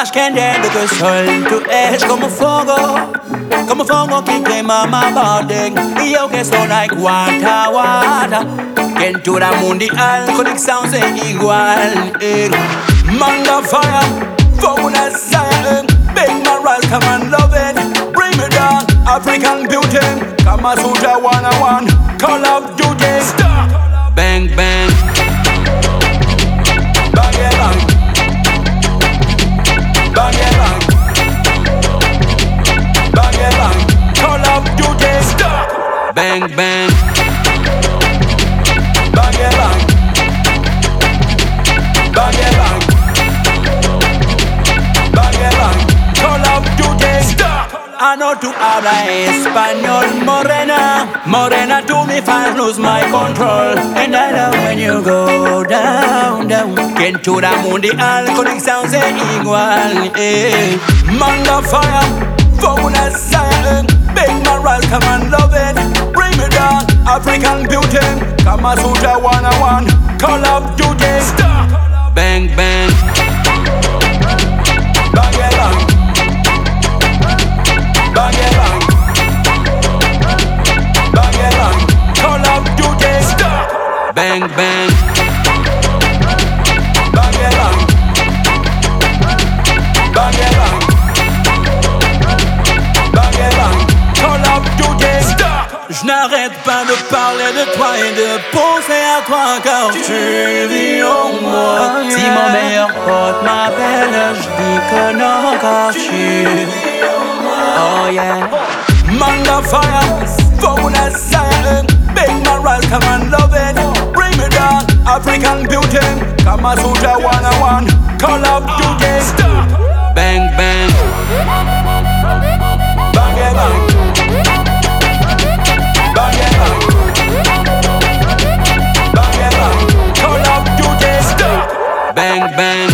Más candente que el sol, tú eres como fuego que quema mi body. Y yo que soy like water, que en toda mundial conexión se igual. Manga fire, fuego desire, big man rise, come and love it. Bring me down, African beauty, Kama Sutra 101, Call of Duty. Stop. Bang bang, bang yeah, bang, bang yeah, bang, bang yeah, bang, Call of Duty. Stop. Bang bang, bang yeah, bang, bang yeah, bang, bang yeah, bang, Call of Duty. Stop. I know to habla español, morena to me fans lose my control. And I love when you go down, que en toda mundial conexión se igual. Manga fire, fuego desire, big man rise, come and love it. Bring me down, African beauty, Kama Sutra 101, Call of Duty. Stop. Bang bang, bang yeah, bang, bang yeah, bang, bang yeah, bang, Call of Duty. Stop. Bang bang, bang yeah, bang, bang yeah, bang, bang yeah, bang, Call of Duty. Stop. Je n'arrête pas de parler de toi et de penser à toi car tu vis en moi. Si mon meilleur pote m'appelle, je dis que non car tu vis en moi. Oh yeah. Manga fire, fuego desire, big man rise, come and love it. Bring me down, African beauty, Kama Sutra 101, Call of Duty. Stop. Bang bang, bang yeah, bang, bang yeah, bang, bang yeah, bang, Call of Duty. Stop. Bang bang,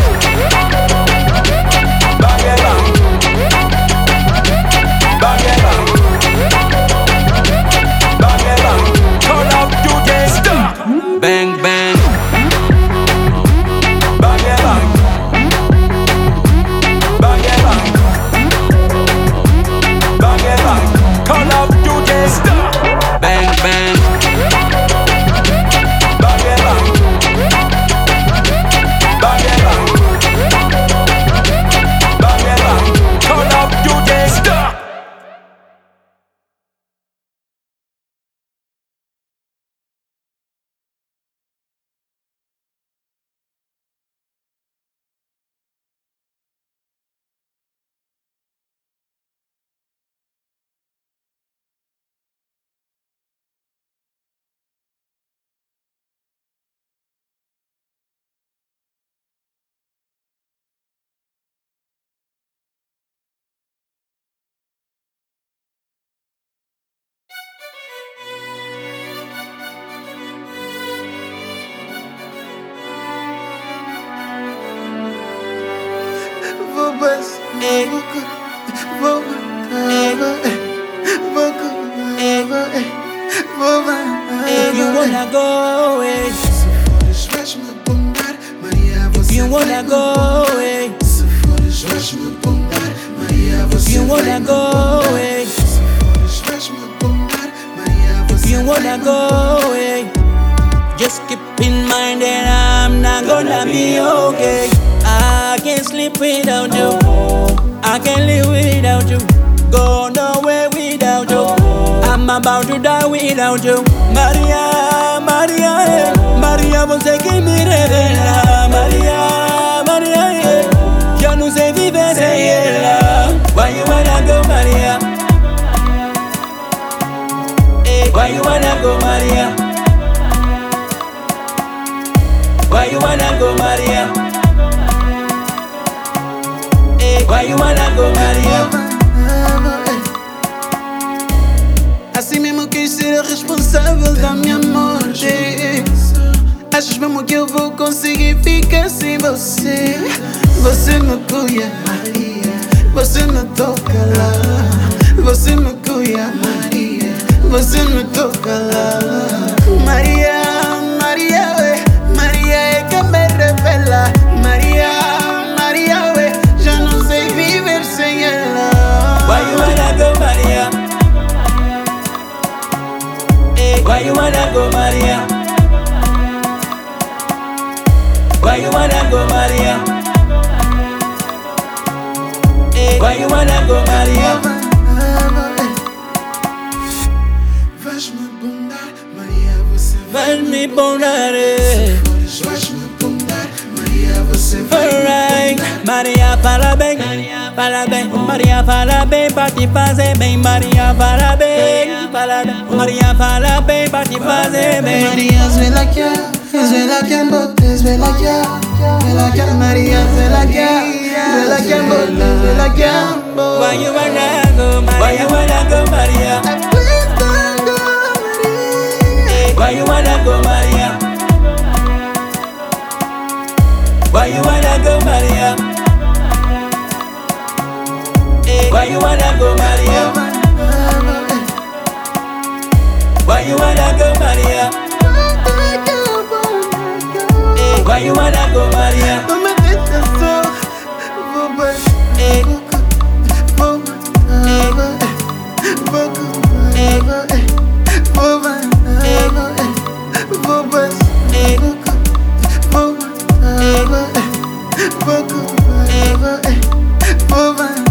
bang yeah, bang, bang yeah, bang, bang yeah, bang, Call of Duty. Stop. Bang bang, bang yeah, bang, bang yeah, bang, bang yeah, bang, Call of Duty. Stop. Bang bang, bang yeah, bang, bang yeah, bang, bang yeah, bang, Call of Duty. Stop. If you wanna go away, if you wanna go away, if you wanna go away, if you wanna go away, just keep in mind that I'm not gonna be okay. I can't sleep without you, I can't live without you, go nowhere without you. I'm about to die without you. Maria, Maria, Maria, você que me revela. Maria, Maria, eu não sei viver sem ela. Why you wanna go, Maria? Why you wanna go, Maria? Why you wanna go, Maria? Why you wanna go, Maria? Assim mesmo quis ser responsável da minha morte. Achas mesmo que eu vou conseguir ficar sem você? Você me cuida, Maria. Você me toca lá. Você me cuida, Maria. Você me toca lá. Maria, Maria, Maria é que me revela. Maria, Maria, já não me ponderei. Alright, Maria fala bem, fala bem. Maria fala bem pra te fazer bem. Maria fala bem, fala bem. Maria fala bem pra te fazer bem. Maria Zvelakia, Zvelakia bote, Zvelakia, Zvelakia Maria Zvelakia, Zvelakia bote, Zvelakia. Why you wanna go, Maria? Why you wanna go, Maria? Why you wanna go, Maria? Why you wanna go, Maria? Why you wanna go, Maria? Why you wanna go, Maria? Why you wanna go, Maria? Pouco,